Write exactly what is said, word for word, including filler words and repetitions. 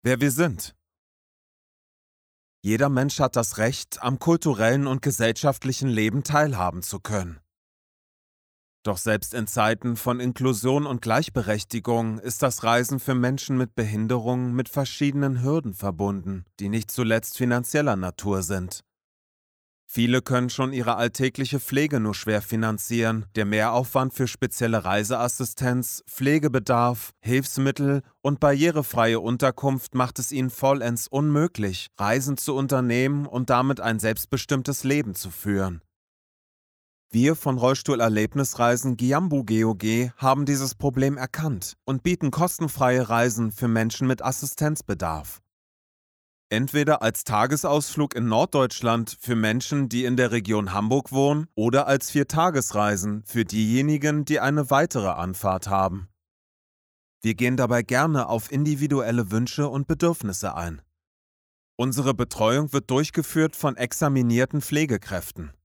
Wer wir sind. Jeder Mensch hat das Recht, am kulturellen und gesellschaftlichen Leben teilhaben zu können. Doch selbst in Zeiten von Inklusion und Gleichberechtigung ist das Reisen für Menschen mit Behinderungen mit verschiedenen Hürden verbunden, die nicht zuletzt finanzieller Natur sind. Viele können schon ihre alltägliche Pflege nur schwer finanzieren. Der Mehraufwand für spezielle Reiseassistenz, Pflegebedarf, Hilfsmittel und barrierefreie Unterkunft macht es ihnen vollends unmöglich, Reisen zu unternehmen und damit ein selbstbestimmtes Leben zu führen. Wir von Rollstuhl-Erlebnisreisen Giambu G O G haben dieses Problem erkannt und bieten kostenfreie Reisen für Menschen mit Assistenzbedarf. Entweder als Tagesausflug in Norddeutschland für Menschen, die in der Region Hamburg wohnen, oder als Viertagesreisen für diejenigen, die eine weitere Anfahrt haben. Wir gehen dabei gerne auf individuelle Wünsche und Bedürfnisse ein. Unsere Betreuung wird durchgeführt von examinierten Pflegekräften.